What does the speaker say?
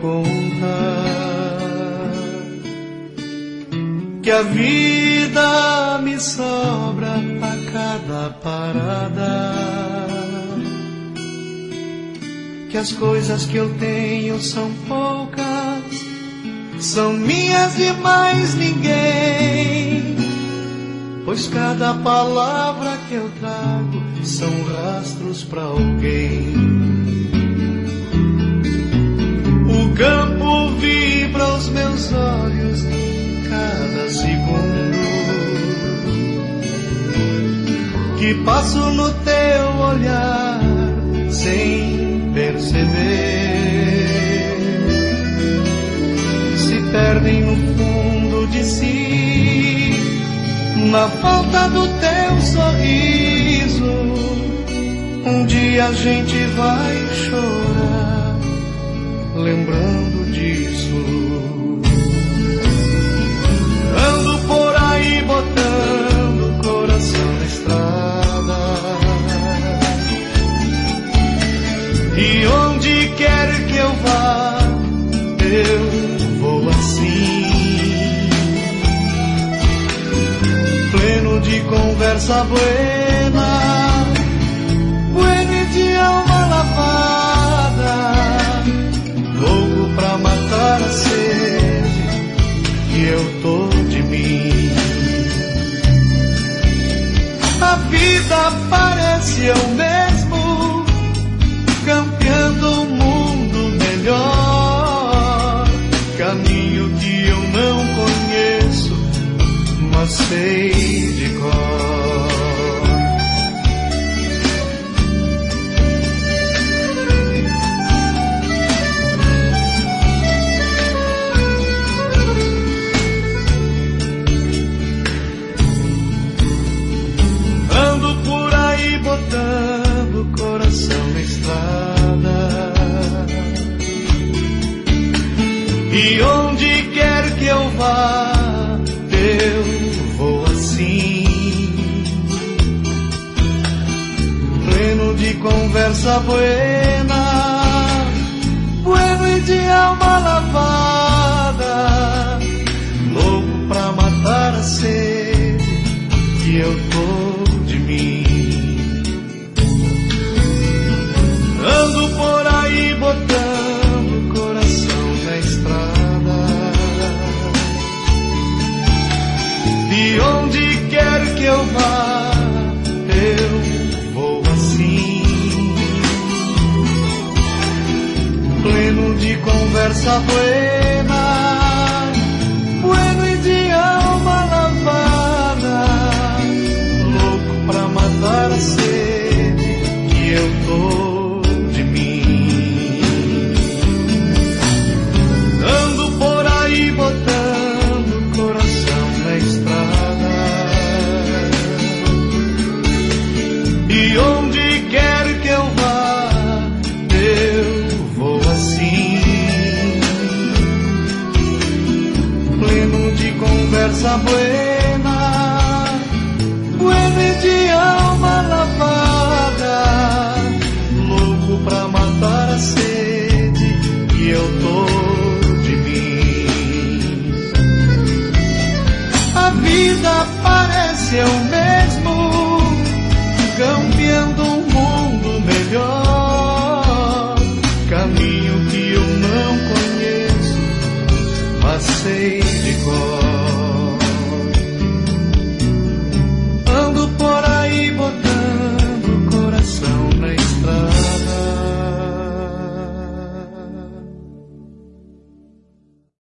conta que a vida me sobra a cada parada, que as coisas que eu tenho são poucas, são minhas e mais ninguém, pois cada palavra que eu trago são rastros pra alguém. O campo vibra aos meus olhos cada segundo que passo no teu olhar sem perceber, se perdem no fundo de si, na falta do teu sorriso. Um dia a gente vai chorar lembrando disso. Ando por aí botando o coração na estrada, e onde quer que eu vá, eu vou assim, pleno de conversa buena, buena de alma lavada, louco pra matar a sede que eu tô de mim. A vida parece eu mesmo, campeando um mundo melhor, caminho que eu não conheço, mas sei de cor. Ando por aí botando o coração na estrada, e onde quer que eu vá, eu vou assim, pleno de conversa buena, bueno e de alma lavada, louco pra matar a sede que eu tô de mim. Ando por aí botando o coração na estrada, e onde quer que eu vá, eu vou assim, pleno de conversa buena, bueno e de alma lavada, louco pra matar a sede que eu tô de mim. Ando por aí botando o coração na estrada, e onde quer que eu vá, eu vou assim, pleno de conversa buena, bueno e de alma lavada, louco pra matar a sede que eu tô de mim. A vida parece eu mesmo,